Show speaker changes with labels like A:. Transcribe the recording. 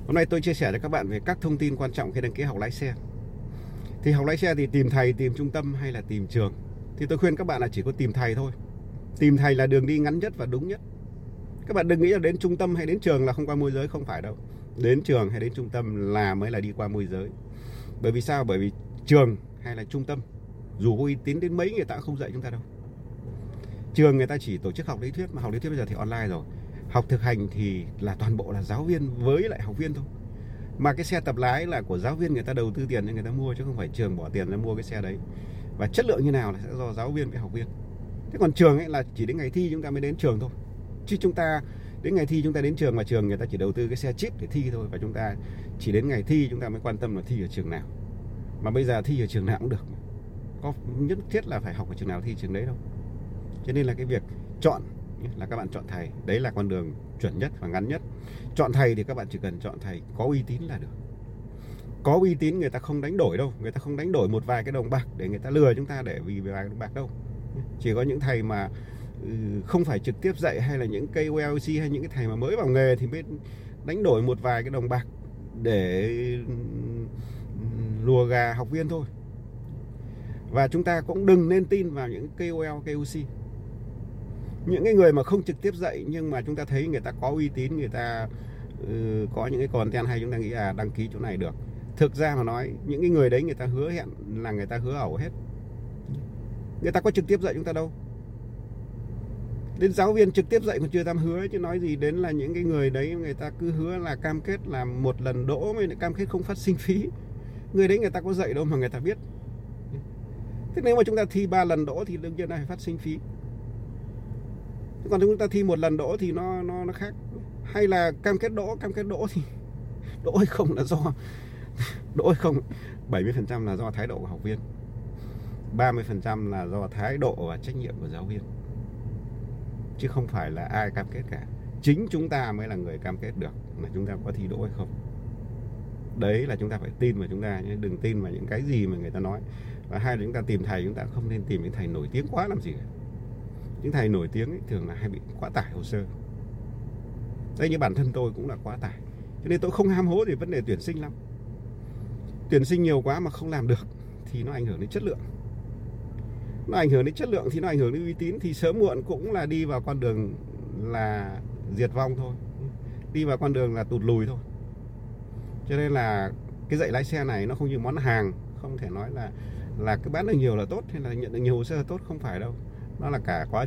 A: Hôm nay tôi chia sẻ cho các bạn về các thông tin quan trọng khi đăng ký học lái xe. Thì học lái xe thì tìm thầy, tìm trung tâm hay là tìm trường? Thì tôi khuyên các bạn là chỉ có tìm thầy thôi. Tìm thầy là đường đi ngắn nhất và đúng nhất. Các bạn đừng nghĩ là đến trung tâm hay đến trường là không qua môi giới, không phải đâu. Đến trường hay đến trung tâm là mới là đi qua môi giới. Bởi vì sao? Bởi vì trường hay là trung tâm, dù có uy tín đến mấy người ta cũng không dạy chúng ta đâu. Trường người ta chỉ tổ chức học lý thuyết, mà học lý thuyết bây giờ thì online rồi. Học thực hành thì là toàn bộ là giáo viên với lại học viên thôi. Mà cái xe tập lái là của giáo viên, người ta đầu tư tiền cho người ta mua, chứ không phải trường bỏ tiền ra mua cái xe đấy. Và chất lượng như nào là sẽ do giáo viên với học viên. Thế còn trường ấy là chỉ đến ngày thi chúng ta mới đến trường thôi. Chứ chúng ta đến ngày thi chúng ta đến trường, mà trường người ta chỉ đầu tư cái xe chip để thi thôi. Và chúng ta chỉ đến ngày thi chúng ta mới quan tâm là thi ở trường nào. Mà bây giờ thi ở trường nào cũng được, có nhất thiết là phải học ở trường nào thi trường đấy đâu. Cho nên là cái việc chọn là các bạn chọn thầy, đấy là con đường chuẩn nhất và ngắn nhất. Chọn thầy thì các bạn chỉ cần chọn thầy có uy tín là được. Có uy tín người ta không đánh đổi đâu, người ta không đánh đổi một vài cái đồng bạc để người ta lừa chúng ta để vì vài đồng bạc đâu. Chỉ có những thầy mà không phải trực tiếp dạy, hay là những KOL hay những cái thầy mà mới vào nghề thì mới đánh đổi một vài cái đồng bạc để lùa gà học viên thôi. Và chúng ta cũng đừng nên tin vào những KOL, KOC. Những cái người mà không trực tiếp dạy nhưng mà chúng ta thấy người ta có uy tín, người ta có những cái content hay, chúng ta nghĩ đăng ký chỗ này được. Thực ra mà nói, những cái người đấy người ta hứa hẹn là người ta hứa ẩu hết. Người ta có trực tiếp dạy chúng ta đâu. Đến giáo viên trực tiếp dạy còn chưa dám hứa, chứ nói gì đến là những cái người đấy người ta cứ hứa là cam kết là một lần đỗ, mới lại cam kết không phát sinh phí. Người đấy người ta có dạy đâu mà người ta biết. Thế nếu mà chúng ta thi 3 lần đỗ thì đương nhiên là phải phát sinh phí. Còn chúng ta thi một lần đỗ thì nó khác. Hay là cam kết đỗ thì đỗ hay không là do 70% là do thái độ của học viên, 30% là do thái độ và trách nhiệm của giáo viên, chứ không phải là ai cam kết cả. Chính chúng ta mới là người cam kết được là chúng ta có thi đỗ hay không. Đấy là chúng ta phải tin vào chúng ta nhé, đừng tin vào những cái gì mà người ta nói. Và hai là chúng ta tìm thầy, chúng ta không nên tìm những thầy nổi tiếng quá làm gì cả. Những thầy nổi tiếng ấy, thường là hay bị quá tải hồ sơ. Đây, như bản thân tôi cũng là quá tải, cho nên tôi không ham hố về vấn đề tuyển sinh lắm. Tuyển sinh nhiều quá mà không làm được thì nó ảnh hưởng đến chất lượng. Nó ảnh hưởng đến chất lượng thì nó ảnh hưởng đến uy tín, thì sớm muộn cũng là đi vào con đường là diệt vong thôi, đi vào con đường là tụt lùi thôi. Cho nên là cái dạy lái xe này nó không như món hàng, không thể nói là cứ bán được nhiều là tốt hay là nhận được nhiều hồ sơ là tốt, không phải đâu. Nó là cả quá